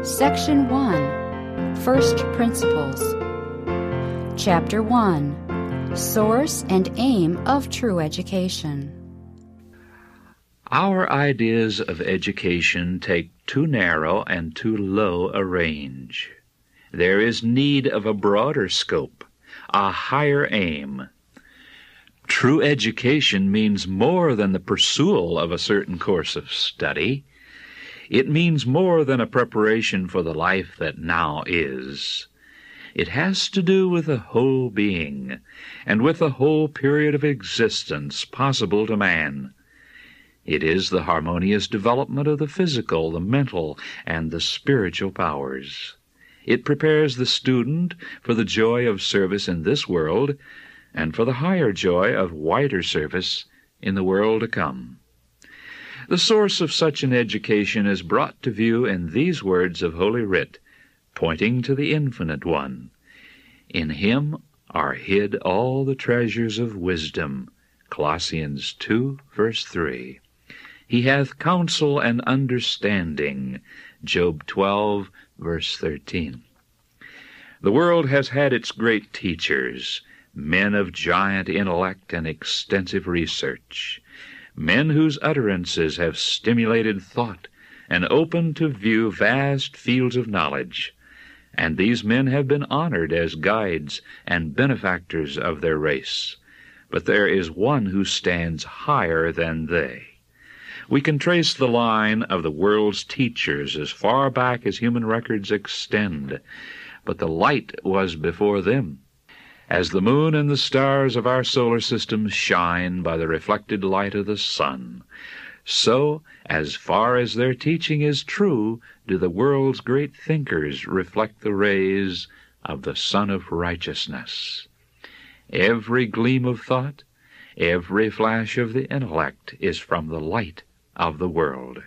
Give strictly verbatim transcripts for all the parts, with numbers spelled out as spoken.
Section one, First Principles. Chapter one, Source and Aim of True Education. Our ideas of education take too narrow and too low a range. There is need of a broader scope, a higher aim. True education means more than the pursuit of a certain course of study. It means more than a preparation for the life that now is. It has to do with the whole being, and with the whole period of existence possible to man. It is the harmonious development of the physical, the mental, and the spiritual powers. It prepares the student for the joy of service in this world, and for the higher joy of wider service in the world to come. The source of such an education is brought to view in these words of Holy Writ, pointing to the Infinite One. In Him are hid all the treasures of wisdom. Colossians two, verse three. He hath counsel and understanding. Job twelve, verse thirteen. The world has had its great teachers, men of giant intellect and extensive research, men whose utterances have stimulated thought and opened to view vast fields of knowledge, and these men have been honored as guides and benefactors of their race. But there is one who stands higher than they. We can trace the line of the world's teachers as far back as human records extend, but the light was before them. As the moon and the stars of our solar system shine by the reflected light of the sun, so, as far as their teaching is true, do the world's great thinkers reflect the rays of the Sun of Righteousness. Every gleam of thought, every flash of the intellect is from the light of the world.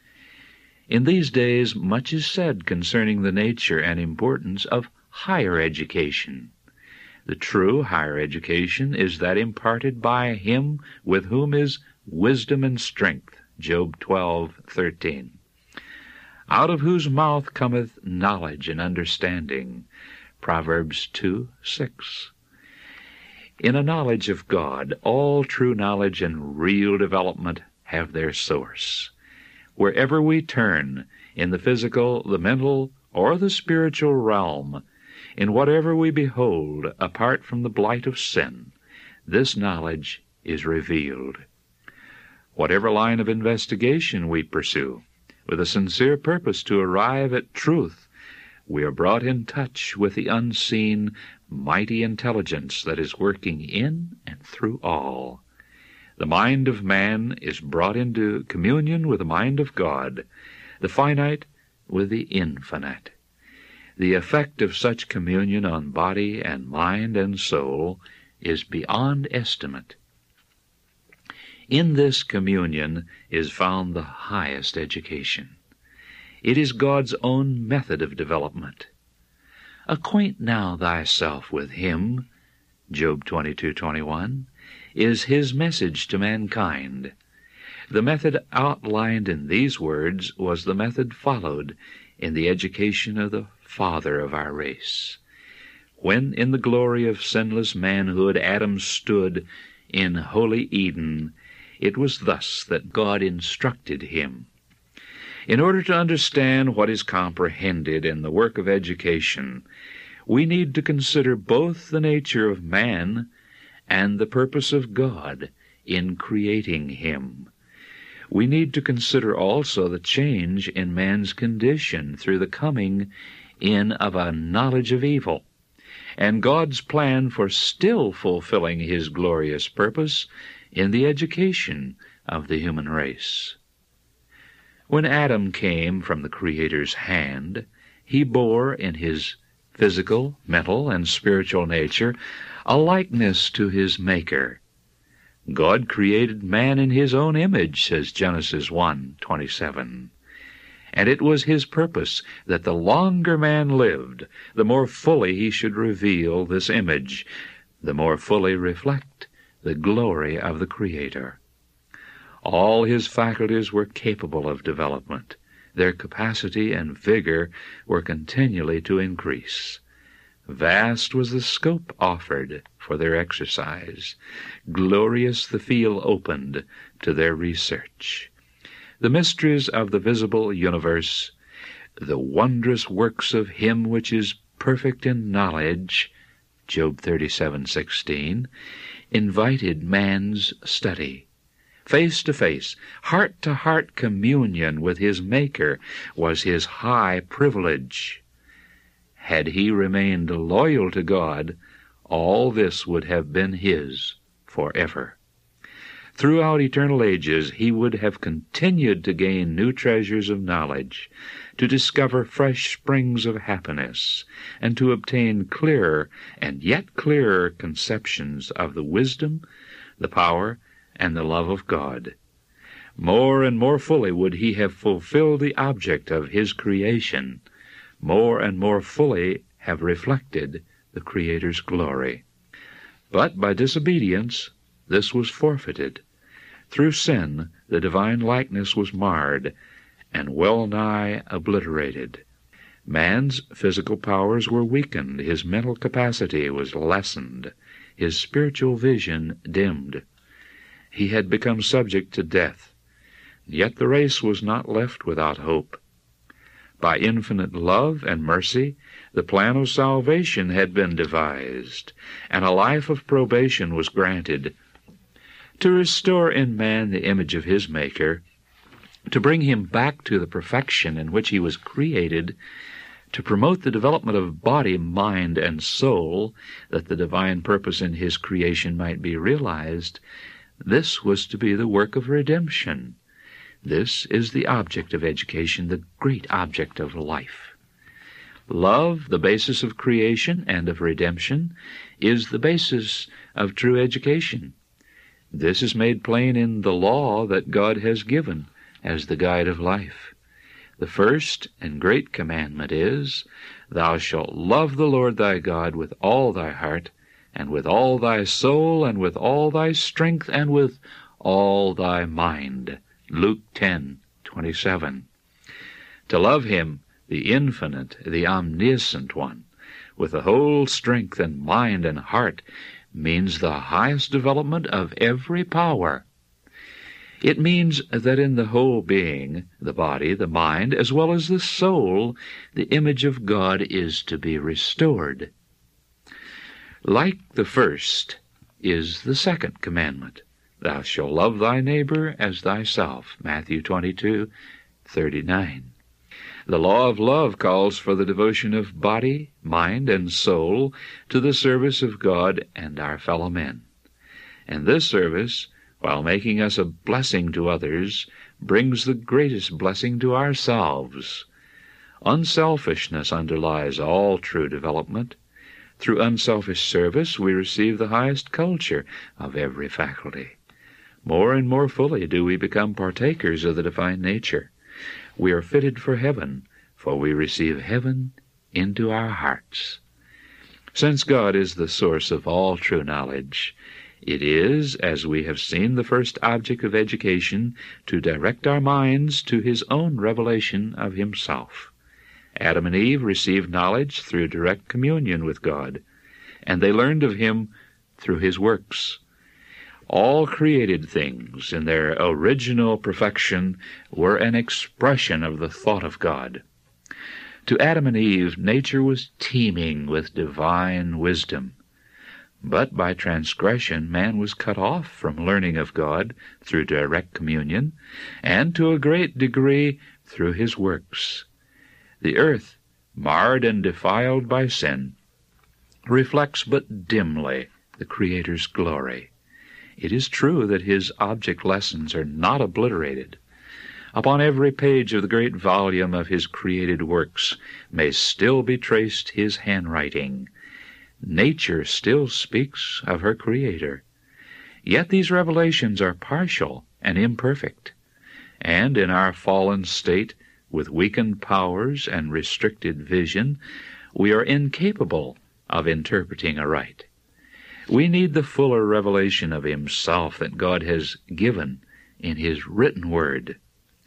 In these days much is said concerning the nature and importance of higher education. The true higher education is that imparted by Him with whom is wisdom and strength. Job twelve, thirteen. Out of whose mouth cometh knowledge and understanding. Proverbs two, six. In a knowledge of God, all true knowledge and real development have their source. Wherever we turn, in the physical, the mental, or the spiritual realm, in whatever we behold, apart from the blight of sin, this knowledge is revealed. Whatever line of investigation we pursue, with a sincere purpose to arrive at truth, we are brought in touch with the unseen, mighty intelligence that is working in and through all. The mind of man is brought into communion with the mind of God, the finite with the infinite. The effect of such communion on body and mind and soul is beyond estimate. In this communion is found the highest education. It is God's own method of development. Acquaint now thyself with Him, Job twenty-two, twenty-one, is His message to mankind. The method outlined in these words was the method followed in the education of the Father of our race. When in the glory of sinless manhood Adam stood in holy Eden, it was thus that God instructed him. In order to understand what is comprehended in the work of education, we need to consider both the nature of man and the purpose of God in creating him. We need to consider also the change in man's condition through the coming in of a knowledge of evil, and God's plan for still fulfilling His glorious purpose in the education of the human race. When Adam came from the Creator's hand, he bore in his physical, mental, and spiritual nature a likeness to his Maker. God created man in His own image, says Genesis one, twenty-seven. And it was His purpose that the longer man lived, the more fully he should reveal this image, the more fully reflect the glory of the Creator. All his faculties were capable of development. Their capacity and vigor were continually to increase. Vast was the scope offered for their exercise, glorious the field opened to their research. The mysteries of the visible universe, the wondrous works of Him which is perfect in knowledge, Job thirty-seven sixteen, invited man's study. Face-to-face, heart-to-heart communion with his Maker was his high privilege. Had he remained loyal to God, all this would have been his forever. Throughout eternal ages he would have continued to gain new treasures of knowledge, to discover fresh springs of happiness, and to obtain clearer and yet clearer conceptions of the wisdom, the power, and the love of God. More and more fully would he have fulfilled the object of his creation, more and more fully have reflected the Creator's glory. But by disobedience, this was forfeited. Through sin, the divine likeness was marred and well nigh obliterated. Man's physical powers were weakened, his mental capacity was lessened, his spiritual vision dimmed. He had become subject to death, yet the race was not left without hope. By infinite love and mercy, the plan of salvation had been devised, and a life of probation was granted, to restore in man the image of his Maker, to bring him back to the perfection in which he was created, to promote the development of body, mind, and soul, that the divine purpose in his creation might be realized. This was to be the work of redemption. This is the object of education, the great object of life. Love, the basis of creation and of redemption, is the basis of true education. This is made plain in the law that God has given as the guide of life. The first and great commandment is, Thou shalt love the Lord thy God with all thy heart, and with all thy soul, and with all thy strength, and with all thy mind. Luke ten twenty-seven. To love Him, the infinite, the omniscient one, with the whole strength and mind and heart, means the highest development of every power. It means that in the whole being, the body, the mind, as well as the soul, the image of God is to be restored. Like the first is the second commandment. Thou shalt love thy neighbor as thyself. Matthew twenty-two thirty-nine. The law of love calls for the devotion of body, mind, and soul to the service of God and our fellow men. And this service, while making us a blessing to others, brings the greatest blessing to ourselves. Unselfishness underlies all true development. Through unselfish service we receive the highest culture of every faculty. More and more fully do we become partakers of the divine nature. We are fitted for heaven, for we receive heaven into our hearts. Since God is the source of all true knowledge, it is, as we have seen, the first object of education to direct our minds to His own revelation of Himself. Adam and Eve received knowledge through direct communion with God, and they learned of Him through His works. All created things, in their original perfection, were an expression of the thought of God. To Adam and Eve, nature was teeming with divine wisdom. But by transgression, man was cut off from learning of God through direct communion, and to a great degree through His works. The earth, marred and defiled by sin, reflects but dimly the Creator's glory. It is true that His object lessons are not obliterated. Upon every page of the great volume of His created works may still be traced His handwriting. Nature still speaks of her Creator. Yet these revelations are partial and imperfect, and in our fallen state, with weakened powers and restricted vision, we are incapable of interpreting aright. We need the fuller revelation of Himself that God has given in His written Word.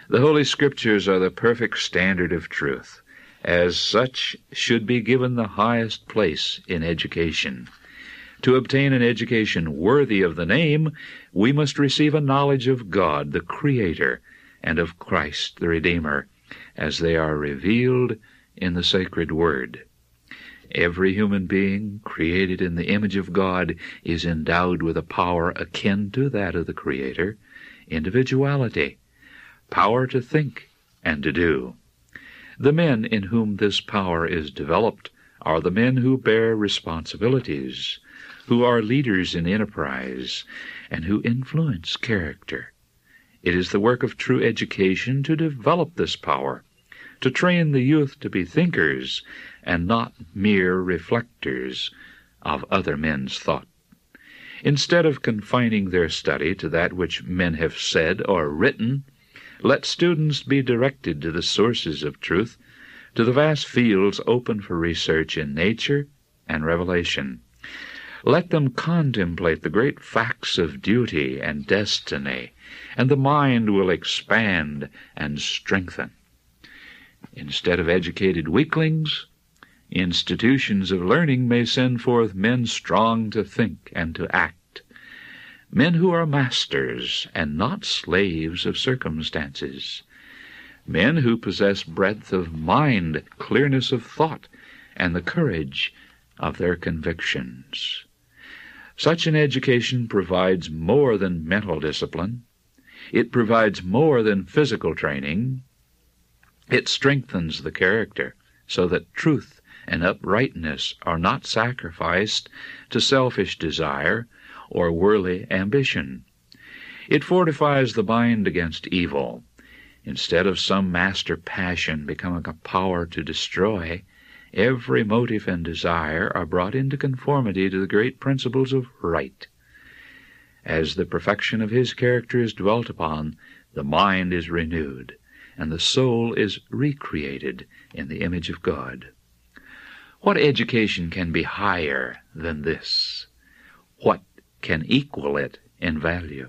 The Holy Scriptures are the perfect standard of truth. As such, should be given the highest place in education. To obtain an education worthy of the name, we must receive a knowledge of God, the Creator, and of Christ, the Redeemer, as they are revealed in the sacred Word. Every human being created in the image of God is endowed with a power akin to that of the Creator, individuality, power to think and to do. The men in whom this power is developed are the men who bear responsibilities, who are leaders in enterprise, and who influence character. It is the work of true education to develop this power, to train the youth to be thinkers and not mere reflectors of other men's thought. Instead of confining their study to that which men have said or written, let students be directed to the sources of truth, to the vast fields open for research in nature and revelation. Let them contemplate the great facts of duty and destiny, and the mind will expand and strengthen. Instead of educated weaklings, institutions of learning may send forth men strong to think and to act, men who are masters and not slaves of circumstances, men who possess breadth of mind, clearness of thought, and the courage of their convictions. Such an education provides more than mental discipline. It provides more than physical training. It strengthens the character so that truth and uprightness are not sacrificed to selfish desire or worldly ambition. It fortifies the mind against evil. Instead of some master passion becoming a power to destroy, every motive and desire are brought into conformity to the great principles of right. As the perfection of his character is dwelt upon, the mind is renewed, and the soul is recreated in the image of God. What education can be higher than this? What can equal it in value?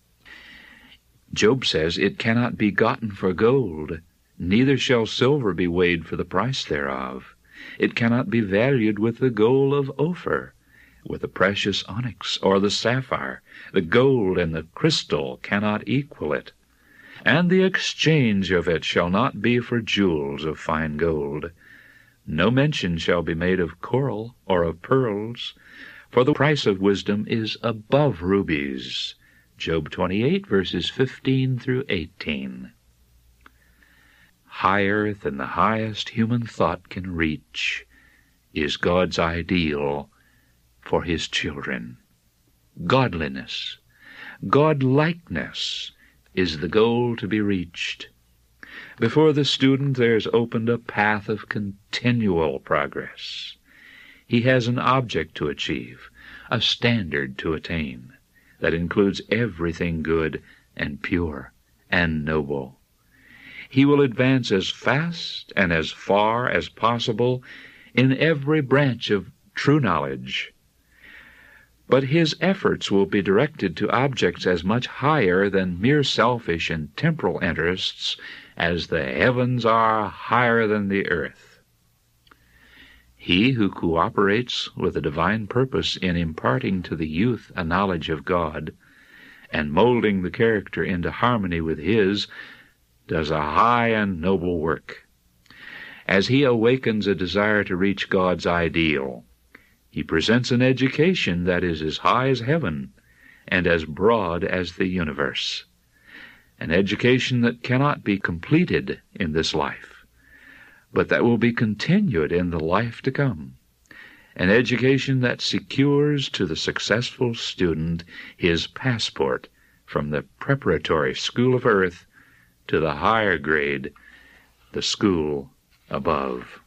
Job says, "It cannot be gotten for gold, neither shall silver be weighed for the price thereof. It cannot be valued with the gold of Ophir, with the precious onyx or the sapphire. The gold and the crystal cannot equal it. And the exchange of it shall not be for jewels of fine gold. No mention shall be made of coral or of pearls, for the price of wisdom is above rubies." Job twenty-eight, verses fifteen through eighteen. Higher than the highest human thought can reach is God's ideal for his children. Godliness, God-likeness is the goal to be reached. Before the student there is opened a path of continual progress. He has an object to achieve, a standard to attain, that includes everything good and pure and noble. He will advance as fast and as far as possible in every branch of true knowledge. But his efforts will be directed to objects as much higher than mere selfish and temporal interests as the heavens are higher than the earth. He who cooperates with the divine purpose in imparting to the youth a knowledge of God and molding the character into harmony with his does a high and noble work. As he awakens a desire to reach God's ideal, he presents an education that is as high as heaven and as broad as the universe, an education that cannot be completed in this life, but that will be continued in the life to come, an education that secures to the successful student his passport from the preparatory school of earth to the higher grade, the school above.